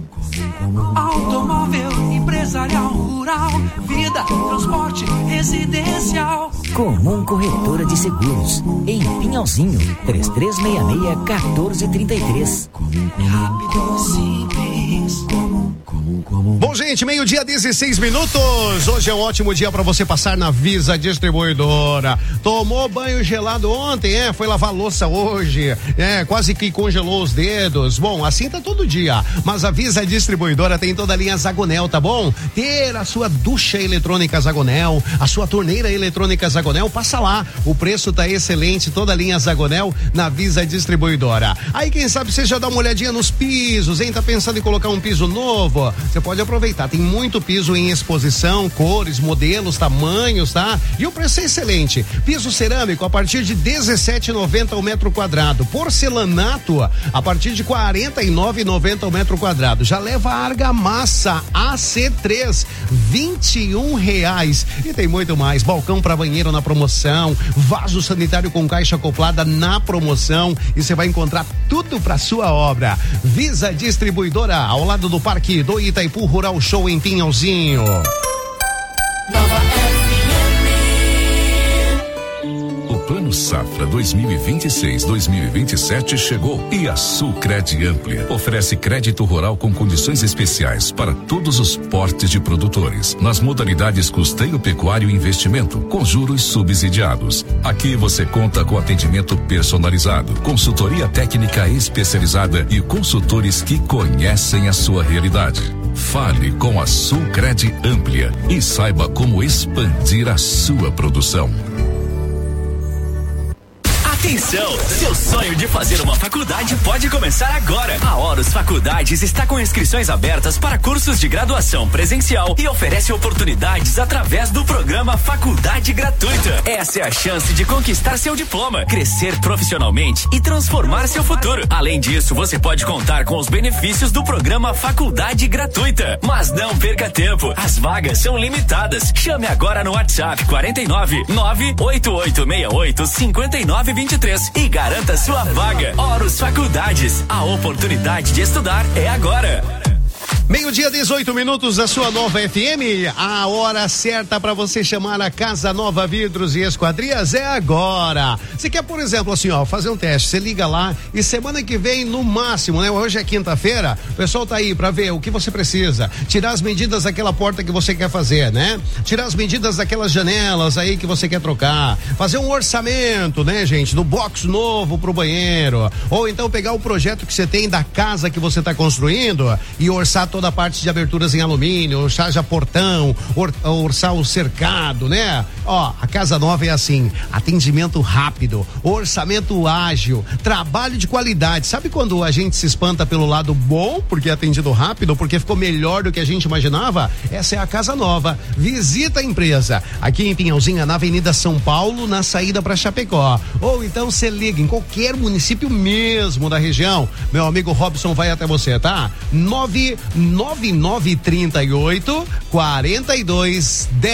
Automóvel, empresarial, rural, vida, transporte, residencial. Comum Corretora de Seguros, em Pinhalzinho, três três seis seis, um quatro três três. É rápido e simples. Bom, gente, meio-dia, dezesseis minutos. Hoje é um ótimo dia para você passar na Visa Distribuidora. Tomou banho gelado ontem, é? Foi lavar louça hoje, é? Quase que congelou os dedos. Bom, assim tá todo dia. Mas a Visa Distribuidora tem toda a linha Zagonel, tá bom? Ter a sua ducha eletrônica Zagonel, a sua torneira eletrônica Zagonel, passa lá. O preço tá excelente, toda a linha Zagonel na Visa Distribuidora. Aí, quem sabe você já dá uma olhadinha nos pisos, hein? Tá pensando em colocar um piso novo? Você pode aproveitar, tem muito piso em exposição, cores, modelos, tamanhos, tá? E o preço é excelente. Piso cerâmico a partir de dezessete reais e noventa centavos o metro quadrado. Porcelanato a partir de quarenta e nove reais e noventa centavos o metro quadrado. Já leva a argamassa A C três, vinte e um reais. E tem muito mais. Balcão para banheiro na promoção, vaso sanitário com caixa acoplada na promoção. E você vai encontrar tudo para sua obra. Visa Distribuidora, ao lado do Parque do Itaipu Rural Show em Pinhalzinho. O Plano safra dois mil e vinte e seis, dois mil e vinte e sete chegou e a Sulcred Amplia oferece crédito rural com condições especiais para todos os portes de produtores, nas modalidades custeio pecuário e investimento, com juros subsidiados. Aqui você conta com atendimento personalizado, consultoria técnica especializada e consultores que conhecem a sua realidade. Fale com a Sulcred Amplia e saiba como expandir a sua produção. Atenção! Seu sonho de fazer uma faculdade pode começar agora. A Horus Faculdades está com inscrições abertas para cursos de graduação presencial e oferece oportunidades através do programa Faculdade Gratuita. Essa é a chance de conquistar seu diploma, crescer profissionalmente e transformar seu futuro. Além disso, você pode contar com os benefícios do programa Faculdade Gratuita. Mas não perca tempo, as vagas são limitadas. Chame agora no WhatsApp quarenta e nove, nove oito oito seis oito, cinco nove dois três e garanta sua vaga. Horus Faculdades, a oportunidade de estudar é agora. Meio-dia, dezoito minutos, a sua nova F M. A hora certa para você chamar a Casa Nova Vidros e Esquadrias é agora. Você quer, por exemplo, assim, ó, fazer um teste, você liga lá e semana que vem, no máximo, né? Hoje é quinta-feira, o pessoal tá aí para ver o que você precisa, tirar as medidas daquela porta que você quer fazer, né? Tirar as medidas daquelas janelas aí que você quer trocar, fazer um orçamento, né, gente, do box novo pro banheiro, ou então pegar o projeto que você tem da casa que você tá construindo e orçar toda a parte de aberturas em alumínio, orçar já portão, or, orçar o cercado, né? Ó, a Casa Nova é assim, atendimento rápido, orçamento ágil, trabalho de qualidade. Sabe quando a gente se espanta pelo lado bom, porque é atendido rápido, porque ficou melhor do que a gente imaginava? Essa é a Casa Nova. Visita a empresa aqui em Pinhalzinho, na Avenida São Paulo, na saída para Chapecó. Ou então você liga em qualquer município mesmo da região. Meu amigo Robson vai até você, tá? nove nove nove três oito, quatro dois um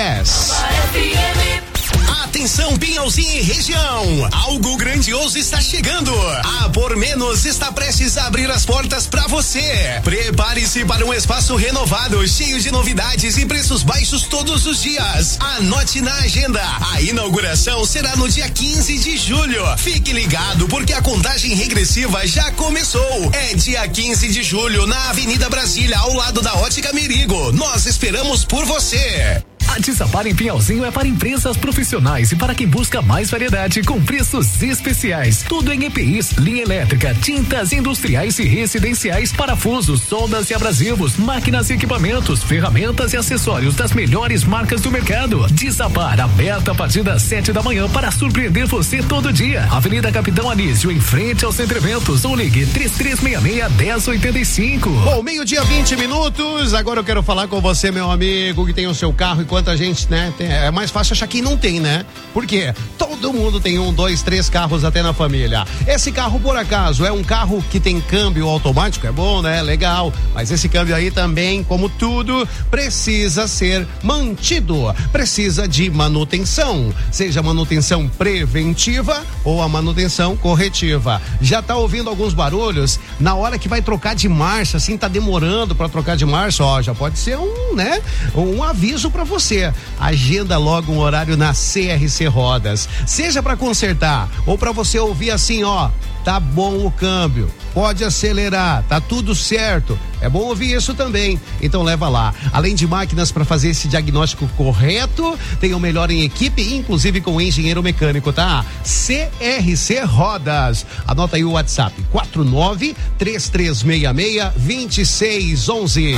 zero. Atenção, Pinhalzinho e região, algo grandioso está chegando. A Por Menos está prestes a abrir as portas para você. Prepare-se para um espaço renovado, cheio de novidades e preços baixos todos os dias. Anote na agenda, a inauguração será no dia quinze de julho. Fique ligado porque a contagem regressiva já começou. É dia quinze de julho na Avenida Brasília, ao lado da Ótica Merigo. Nós esperamos por você. A Desapar em Pinhalzinho é para empresas profissionais e para quem busca mais variedade com preços especiais. Tudo em E P Is, linha elétrica, tintas industriais e residenciais, parafusos, soldas e abrasivos, máquinas e equipamentos, ferramentas e acessórios das melhores marcas do mercado. Desapar, aberta a partir das sete da manhã para surpreender você todo dia. Avenida Capitão Anísio, em frente aos Centro Eventos, ou ligue três três seis seis, um zero oito cinco. Bom, meio-dia, vinte minutos. Agora eu quero falar com você, meu amigo, que tem o seu carro e quanta gente, né? Tem, é mais fácil achar quem não tem, né? Por quê? Todo mundo tem um, dois, três carros até na família. Esse carro, por acaso, é um carro que tem câmbio automático? É bom, né? Legal. Mas esse câmbio aí também, como tudo, precisa ser mantido. Precisa de manutenção. Seja manutenção preventiva ou a manutenção corretiva. Já tá ouvindo alguns barulhos? Na hora que vai trocar de marcha, assim, tá demorando para trocar de marcha, ó, já pode ser um, né? Um aviso para você. Agenda logo um horário na C R C Rodas. Seja para consertar ou para você ouvir assim, ó, tá bom o câmbio, pode acelerar, tá tudo certo. É bom ouvir isso também. Então leva lá. Além de máquinas para fazer esse diagnóstico correto, tem o melhor em equipe, inclusive com engenheiro mecânico, tá? C R C Rodas. Anota aí o WhatsApp: quatro nove três três seis seis, dois seis um um.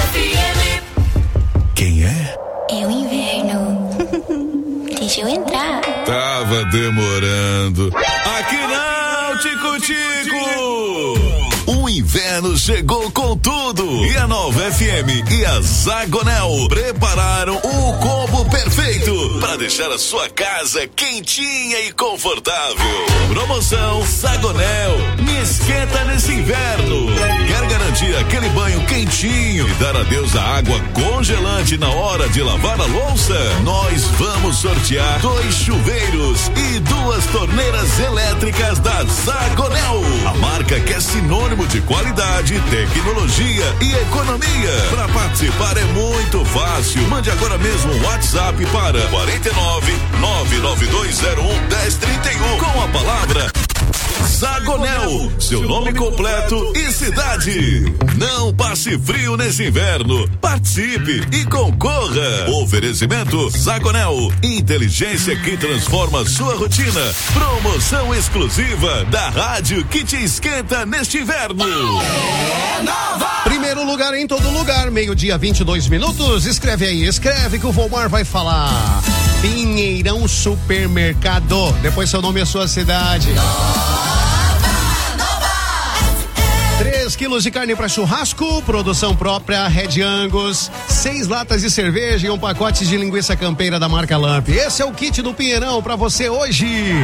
Quem é? É o inverno. Deixa eu entrar. Tava demorando. Aqui não, Tico-Tico! O inverno chegou com tudo e a Nova F M e a Zagonel prepararam o combo perfeito para deixar a sua casa quentinha e confortável. Promoção Zagonel, me esquenta nesse inverno. Quer garantir aquele banho quentinho e dar adeus à água congelante na hora de lavar a louça? Nós vamos sortear dois chuveiros e duas torneiras elétricas da Zagonel, a marca que é sinônimo de qualidade, tecnologia e economia. Para participar é muito fácil. Mande agora mesmo um WhatsApp para quarenta e nove, nove nove dois zero um, um zero três um. seu nome completo e cidade. Não passe frio nesse inverno. Participe e concorra. Oferecimento Zagonel, inteligência que transforma sua rotina. Promoção exclusiva da rádio que te esquenta neste inverno. É nova! Primeiro lugar em todo lugar, meio-dia, vinte e dois minutos. Escreve aí, escreve que o Volmar vai falar. Pinheirão Supermercado. Depois seu nome e a sua cidade. três quilos de carne para churrasco, produção própria, Red Angus, seis latas de cerveja e um pacote de linguiça campeira da marca Lamp. Esse é o kit do Pinheirão para você hoje.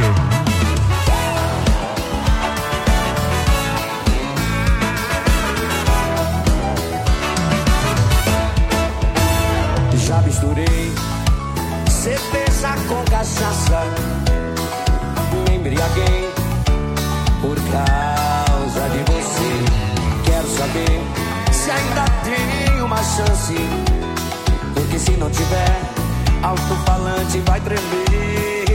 Já misturei cerveja com cachaça, me embriaguei por causa de você. Quero saber se ainda tem uma chance, porque se não tiver, alto-falante vai tremer.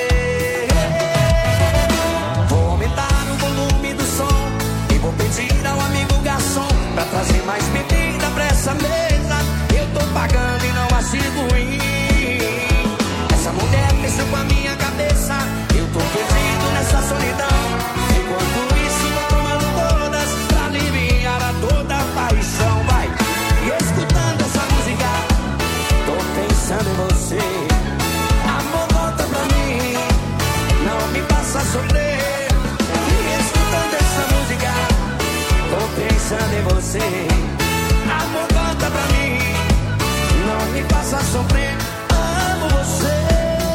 Vou aumentar o volume do som e vou pedir ao amigo garçom pra trazer mais bebida pra essa mesa. Eu tô pagando e não acho ruim. Essa mulher mexeu com a minha cabeça, eu tô perdido nessa solidão. Enquanto isso vou tomando todas pra aliviar a toda a paixão. Vai, e escutando essa música, tô pensando em você. Amor, volta pra mim, não me faça sofrer. E escutando essa música, tô pensando em você. Amor, volta pra mim, não me faça sofrer. Amo você.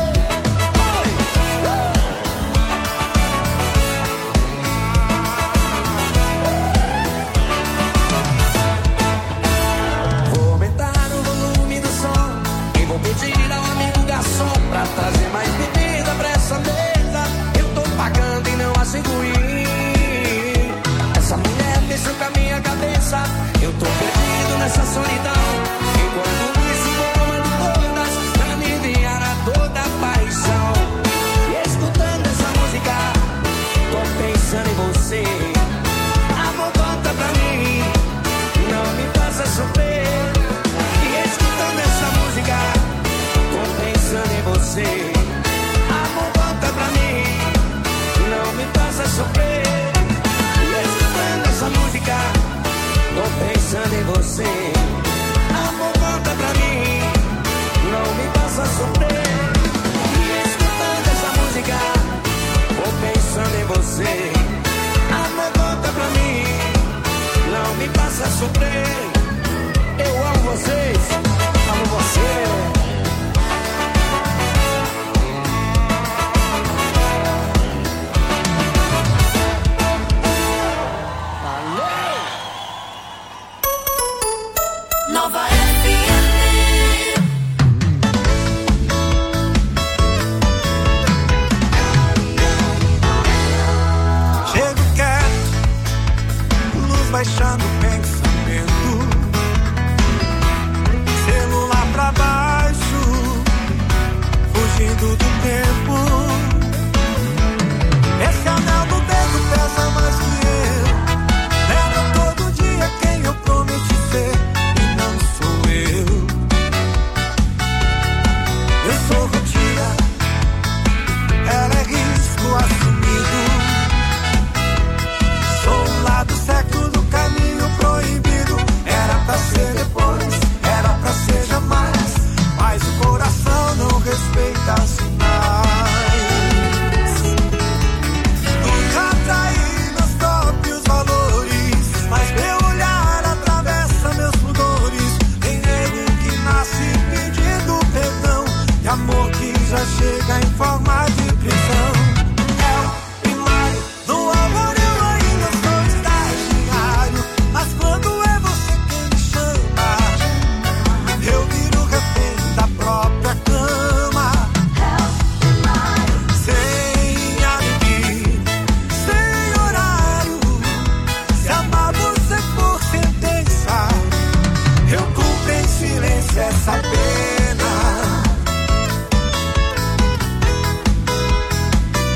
Pedir ao amigo garçom pra trazer mais bebida pra essa mesa. Eu tô pagando e não acho ruim. Essa mulher mexeu com a minha cabeça, eu tô perdido nessa solidão. Enquanto isso vou tomando todas pra aliviar a toda a paixão. E escutando essa música, tô pensando em você. Amor, volta pra mim, não me faça sofrer. E escutando essa música, pensando em você. Amor, volta pra mim, não me faça sofrer. E escutando essa música, tô pensando em você. Amor, volta pra mim, não me faça sofrer. E escutando essa música, tô pensando em você. Amor, volta pra mim, não me faça sofrer. Eu amo vocês, amo você. Nova F M. Chego quieto, luz baixando o pensamento, celular pra baixo, fugindo do tempo. Esse anel do dedo pesa mais que eu. Lembra todo dia quem eu prometi ser. Eu sou rotina, ela é risco assumido. Sou um lado certo do caminho proibido. Era pra ser depois, era pra ser jamais. Mas o coração não respeita sinais. Nunca traí meus próprios valores, mas meu olhar atravessa meus pudores. Tem nego que nasce pedindo perdão, e amor que já chega em forma de prisão. É o primário do amor, eu ainda sou estagiário. Mas quando é você quem me chama, eu viro refém da própria cama. É o primário. Sem alegria, sem horário. Se amar você por sentença, eu cumpro em silêncio essa pena.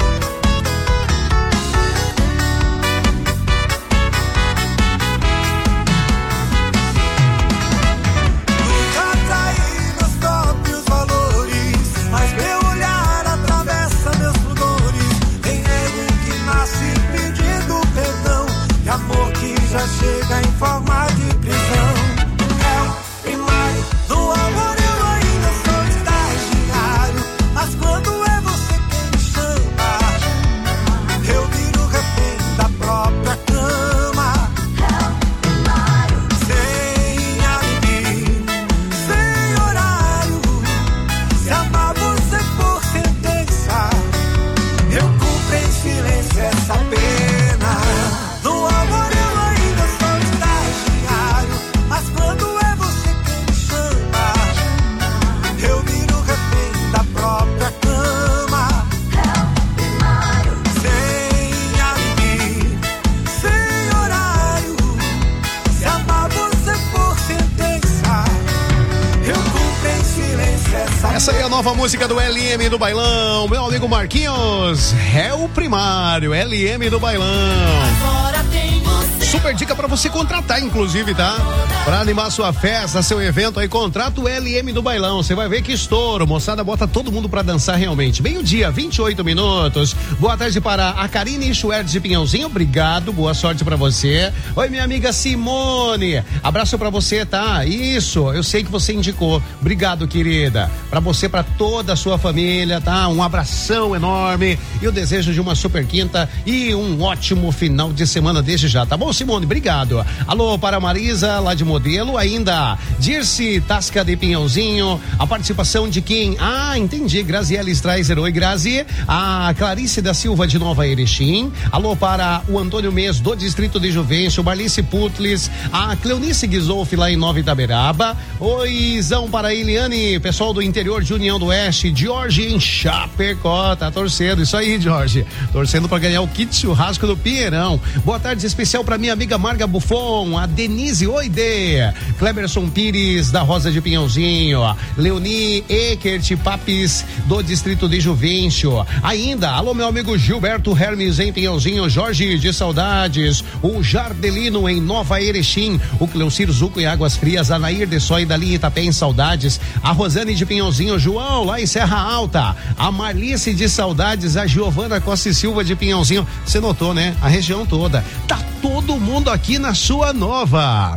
nova música do L M do Bailão, meu amigo Marquinhos, é o primário, L M do Bailão. Super dica pra você contratar, inclusive, tá? Pra animar sua festa, seu evento aí, contrata o L M do Bailão. Você vai ver que estouro, moçada, bota todo mundo pra dançar realmente. Meio-dia, vinte e oito minutos. Boa tarde para a Karine Schwertz de Pinhãozinho. Obrigado, boa sorte pra você. Oi, minha amiga Simone. Abraço pra você, tá? Isso, eu sei que você indicou. Obrigado, querida. Pra você, pra toda a sua família, tá? Um abração enorme e o desejo de uma super quinta e um ótimo final de semana desde já, tá bom, Simone? Obrigado. Alô para Marisa, lá de Modelo, ainda Dirce Tasca de Pinhãozinho, a participação de quem? Ah, entendi, Graziele Straiser, oi Grazi, a Clarice da Silva de Nova Erechim, alô para o Antônio Mês do Distrito de Juvencio, Marlice Putlis, a Cleonice Guizolfi lá em Nova Itaberaba, oizão para a Eliane, pessoal do interior de União do Oeste, Jorge em Chapecó, tá torcendo, isso aí Jorge, torcendo para ganhar o kit churrasco do Pinheirão. Boa tarde especial para minha amiga Marga Buffon, a Denise Oide, Cleberson Pires da Rosa de Pinhãozinho, Leoni Eckert Papis do Distrito de Juvencio, ainda, alô meu amigo Gilberto Hermes em Pinhãozinho, Jorge de Saudades, o Jardelino em Nova Erechim, o Cleucir Zuco em Águas Frias, a Nair de Sói dali em Itapé em Saudades, a Rosane de Pinhãozinho, João lá em Serra Alta, a Marlice de Saudades, a Giovana Costa e Silva de Pinhãozinho, você notou, né? A região toda, tá todo mundo aqui na sua nova.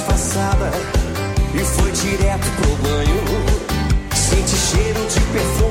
E foi direto pro banho. Sente cheiro de perfume